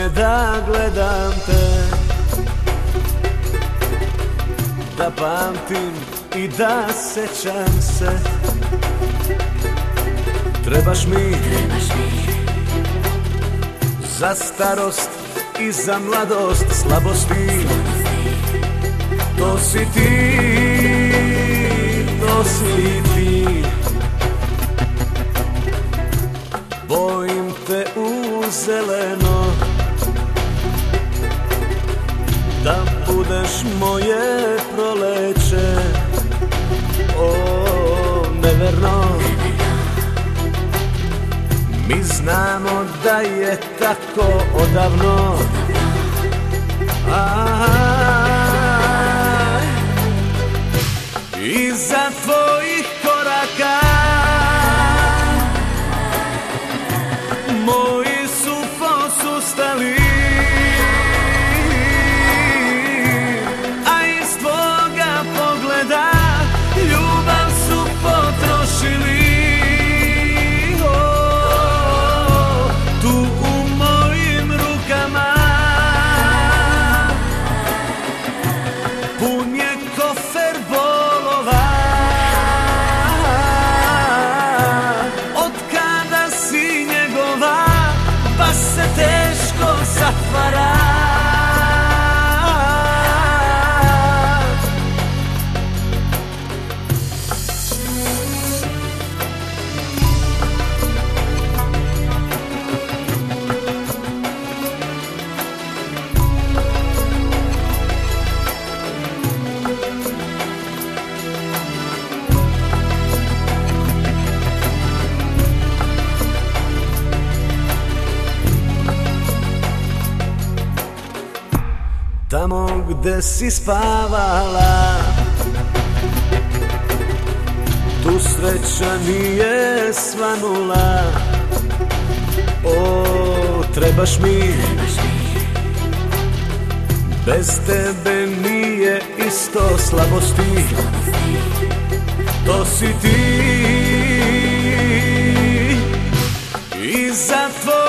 me da gledam te, da pamtim i da sećam se. Trebaš mi za starost i za mladost, slabosti. To si ti, to si ti. Bojim te u zeleno, da budeš moje proleće. O, neverno, mi znamo da je tako odavno. Iza tvojih koraka moji su posustali, a iz tvoga pogleda ljubav su potrošili. Tu u mojim rukama pun je kofer bolova. Od kada si njegova, pa se teško zatvara. Tamo gde si spavala, tu sreća nije svanula. O, trebaš mi, bez tebe nije isto, slabosti. To si ti, iza tvoj